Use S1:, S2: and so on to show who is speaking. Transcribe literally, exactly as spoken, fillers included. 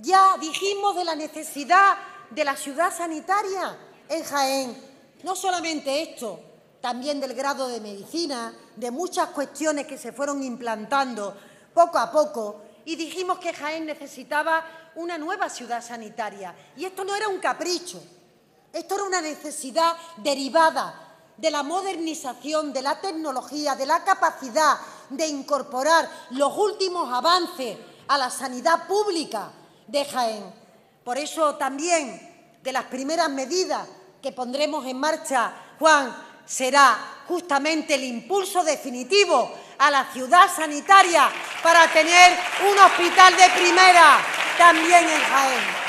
S1: Ya dijimos de la necesidad de la ciudad sanitaria en Jaén. No solamente esto, también del grado de medicina, de muchas cuestiones que se fueron implantando poco a poco, y dijimos que Jaén necesitaba una nueva ciudad sanitaria. Y esto no era un capricho, esto era una necesidad derivada de la modernización, de la tecnología, de la capacidad de incorporar los últimos avances a la sanidad pública de Jaén. Por eso también de las primeras medidas que pondremos en marcha, Juan, será justamente el impulso definitivo a la ciudad sanitaria para tener un hospital de primera también en Jaén.